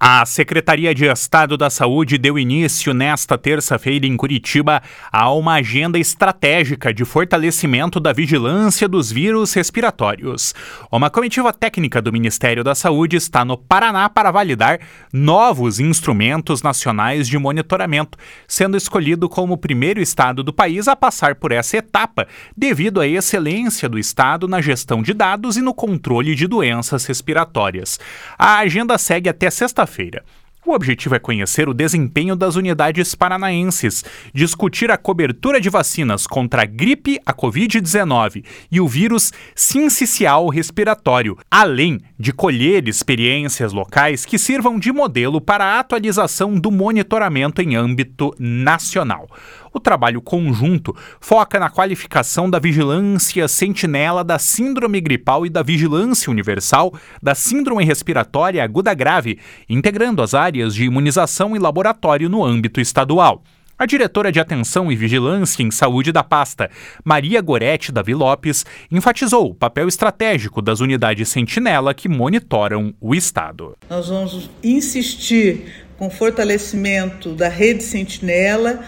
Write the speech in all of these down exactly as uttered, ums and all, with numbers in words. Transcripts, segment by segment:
A Secretaria de Estado da Saúde deu início nesta terça-feira em Curitiba a uma agenda estratégica de fortalecimento da vigilância dos vírus respiratórios. Uma comitiva técnica do Ministério da Saúde está no Paraná para validar novos instrumentos nacionais de monitoramento, sendo escolhido como o primeiro estado do país a passar por essa etapa, devido à excelência do estado na gestão de dados e no controle de doenças respiratórias. A agenda segue até sexta-feira. Feira. O objetivo é conhecer o desempenho das unidades paranaenses, discutir a cobertura de vacinas contra a gripe, a covid dezenove e o vírus sincicial respiratório, além de colher experiências locais que sirvam de modelo para a atualização do monitoramento em âmbito nacional. O trabalho conjunto foca na qualificação da vigilância sentinela da síndrome gripal e da vigilância universal da síndrome respiratória aguda grave, integrando as áreas de imunização e laboratório no âmbito estadual. A diretora de Atenção e Vigilância em Saúde da pasta, Maria Goretti Davi Lopes, enfatizou o papel estratégico das unidades sentinela que monitoram o estado. Nós vamos insistir com o fortalecimento da rede sentinela,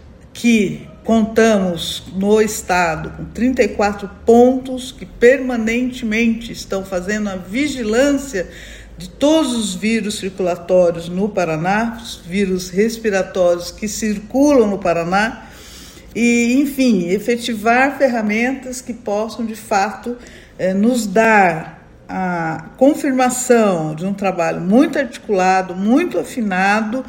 que contamos no estado com trinta e quatro pontos que permanentemente estão fazendo a vigilância de todos os vírus circulatórios no Paraná, os vírus respiratórios que circulam no Paraná, e, enfim, efetivar ferramentas que possam, de fato, eh, nos dar a confirmação de um trabalho muito articulado, muito afinado,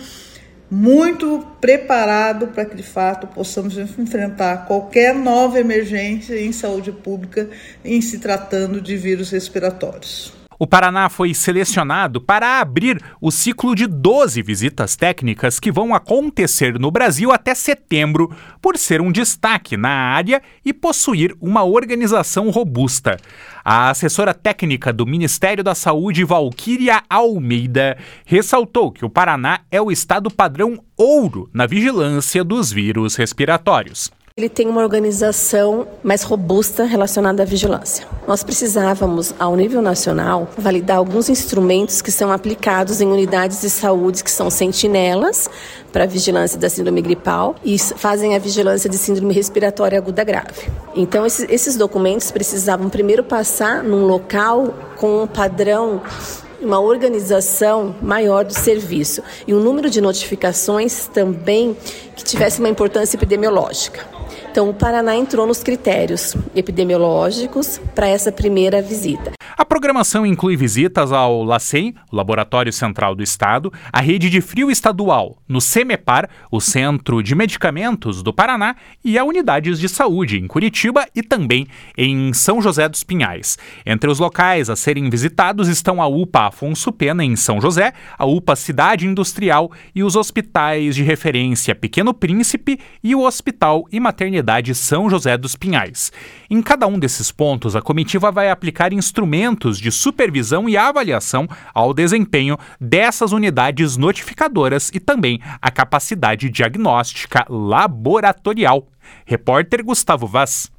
muito preparado para que, de fato, possamos enfrentar qualquer nova emergência em saúde pública em se tratando de vírus respiratórios. O Paraná foi selecionado para abrir o ciclo de doze visitas técnicas que vão acontecer no Brasil até setembro, por ser um destaque na área e possuir uma organização robusta. A assessora técnica do Ministério da Saúde, Valquíria Almeida, ressaltou que o Paraná é o estado padrão ouro na vigilância dos vírus respiratórios. Ele tem uma organização mais robusta relacionada à vigilância. Nós precisávamos, ao nível nacional, validar alguns instrumentos que são aplicados em unidades de saúde que são sentinelas para a vigilância da síndrome gripal e fazem a vigilância de síndrome respiratória aguda grave. Então, esses, esses documentos precisavam primeiro passar num local com um padrão, uma organização maior do serviço e um número de notificações também que tivesse uma importância epidemiológica. Então, o Paraná entrou nos critérios epidemiológicos para essa primeira visita. A programação inclui visitas ao LACEN, Laboratório Central do Estado, a Rede de Frio Estadual, no CEMEPAR, o Centro de Medicamentos do Paraná, e a Unidades de Saúde em Curitiba e também em São José dos Pinhais. Entre os locais a serem visitados estão a UPA Afonso Pena, em São José, a UPA Cidade Industrial e os hospitais de referência Pequeno Príncipe e o Hospital e Maternidade São José dos Pinhais. Em cada um desses pontos, a comitiva vai aplicar instrumentos de supervisão e avaliação ao desempenho dessas unidades notificadoras e também a capacidade diagnóstica laboratorial. Repórter Gustavo Vaz.